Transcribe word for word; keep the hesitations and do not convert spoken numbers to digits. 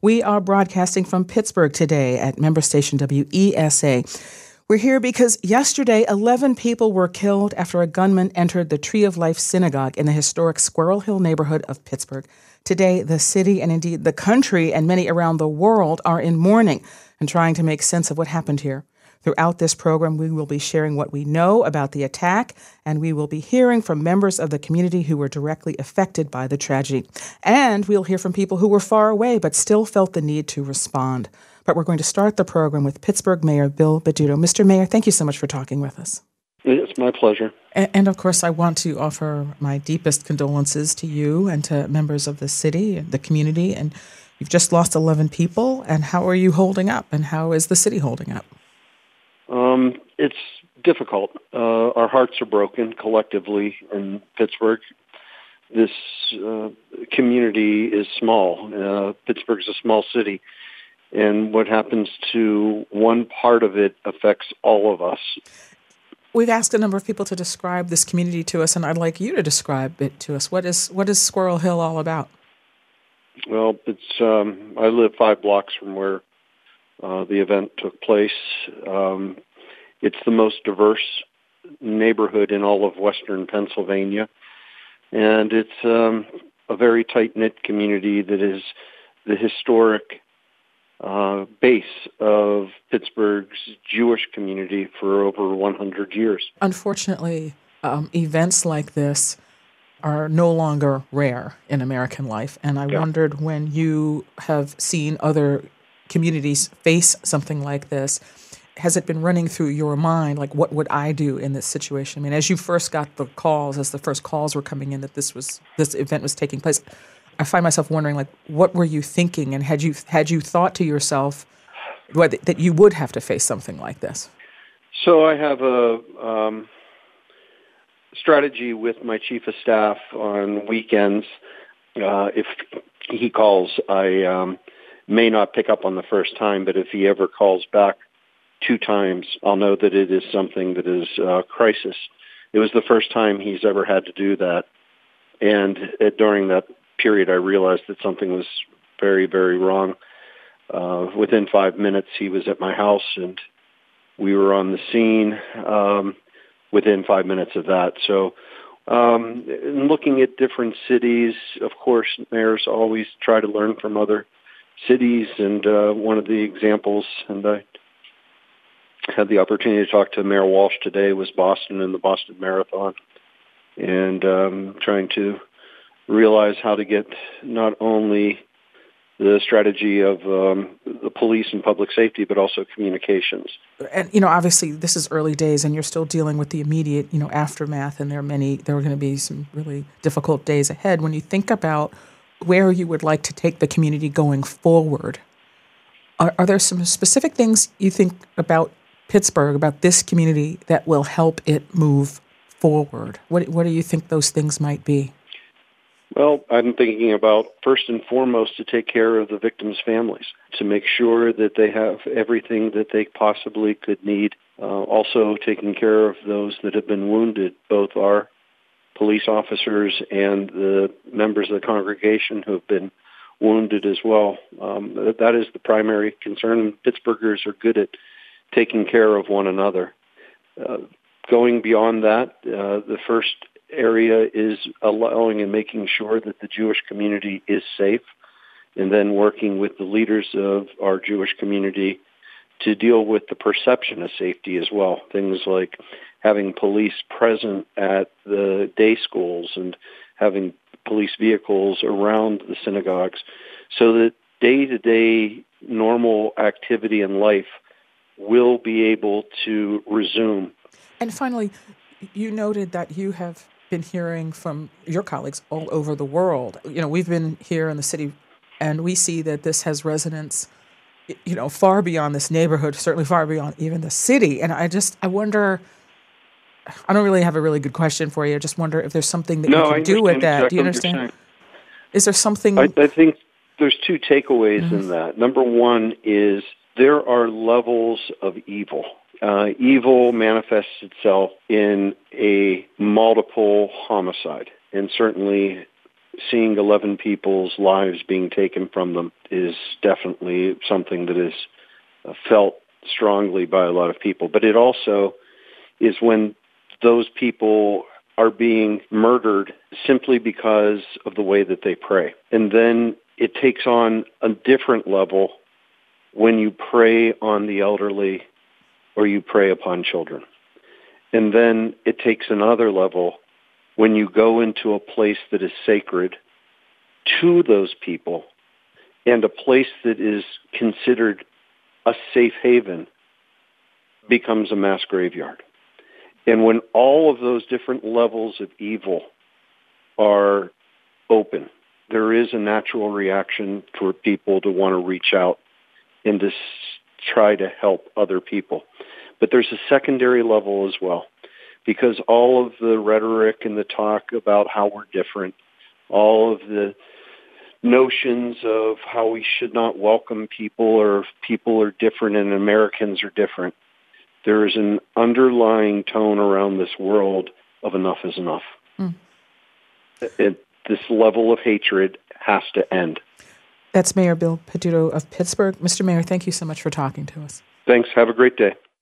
We are broadcasting from Pittsburgh today at member station W E S A. We're here because yesterday, eleven people were killed after a gunman entered the Tree of Life Synagogue in the historic Squirrel Hill neighborhood of Pittsburgh. Today, the city and indeed the country and many around the world are in mourning and trying to make sense of what happened here. Throughout this program, we will be sharing what we know about the attack, and we will be hearing from members of the community who were directly affected by the tragedy. And we'll hear from people who were far away but still felt the need to respond. But we're going to start the program with Pittsburgh Mayor Bill Bituto. Mister Mayor, thank you so much for talking with us. It's my pleasure. And, and of course, I want to offer my deepest condolences to you and to members of the city and the community. And you've just lost eleven people. And how are you holding up? And how is the city holding up? Um, it's difficult. Uh, our hearts are broken collectively in Pittsburgh. This uh, community is small. Uh, Pittsburgh's a small city. And what happens to one part of it affects all of us. We've asked a number of people to describe this community to us, and I'd like you to describe it to us. What is what is Squirrel Hill all about? Well, it's um, I live five blocks from where Uh, the event took place. Um, it's the most diverse neighborhood in all of western Pennsylvania, and it's um, a very tight-knit community that is the historic uh, base of Pittsburgh's Jewish community for over one hundred years. Unfortunately, um, events like this are no longer rare in American life, and I yeah. wondered when you have seen other communities face something like this, has it been running through your mind, like, what would I do in this situation? I mean, as you first got the calls, as the first calls were coming in that this was this event was taking place, I find myself wondering, like, what were you thinking? And had you had you thought to yourself what, that you would have to face something like this? So I have a um, strategy with my chief of staff on weekends. Uh, if he calls, I... Um, may not pick up on the first time, but if he ever calls back two times, I'll know that it is something that is a crisis. It was the first time he's ever had to do that. And it, during that period, I realized that something was very, very wrong. Uh, within five minutes, he was at my house, and we were on the scene um, within five minutes of that. So um, in looking at different cities, of course, mayors always try to learn from other cities, and uh, one of the examples, and I had the opportunity to talk to Mayor Walsh today, was Boston and the Boston Marathon, and um, trying to realize how to get not only the strategy of um, the police and public safety, but also communications. And, you know, obviously this is early days, and you're still dealing with the immediate, you know, aftermath, and there are many, there are going to be some really difficult days ahead. When you think about where you would like to take the community going forward, Are, are there some specific things you think about Pittsburgh, about this community, that will help it move forward? What, what do you think those things might be? Well, I'm thinking about, first and foremost, to take care of the victims' families, to make sure that they have everything that they possibly could need. Uh, also taking care of those that have been wounded, both our police officers and the members of the congregation who have been wounded as well. Um, that, that is the primary concern. Pittsburghers are good at taking care of one another. Uh, going beyond that, uh, the first area is allowing and making sure that the Jewish community is safe, and then working with the leaders of our Jewish community to deal with the perception of safety as well. Things like having police present at the day schools and having police vehicles around the synagogues so that day-to-day normal activity in life will be able to resume. And finally, you noted that you have been hearing from your colleagues all over the world. You know, we've been here in the city, and we see that this has resonance, you know, far beyond this neighborhood, certainly far beyond even the city. And I just, I wonder, I don't really have a really good question for you. I just wonder if there's something that no, you can do with that. Exactly do you understand? Is there something? I, I think there's two takeaways mm-hmm. in that. Number one is there are levels of evil. Uh, evil manifests itself in a multiple homicide. And certainly seeing eleven people's lives being taken from them is definitely something that is uh, felt strongly by a lot of people. But it also is when those people are being murdered simply because of the way that they pray. And then it takes on a different level when you prey on the elderly or you prey upon children. And then it takes another level when you go into a place that is sacred to those people and a place that is considered a safe haven becomes a mass graveyard. And when all of those different levels of evil are open, there is a natural reaction for people to want to reach out and to s- try to help other people. But there's a secondary level as well, because all of the rhetoric and the talk about how we're different, all of the notions of how we should not welcome people or people are different and Americans are different, there is an underlying tone around this world of enough is enough. Mm. It, this level of hatred has to end. That's Mayor Bill Peduto of Pittsburgh. Mister Mayor, thank you so much for talking to us. Thanks. Have a great day.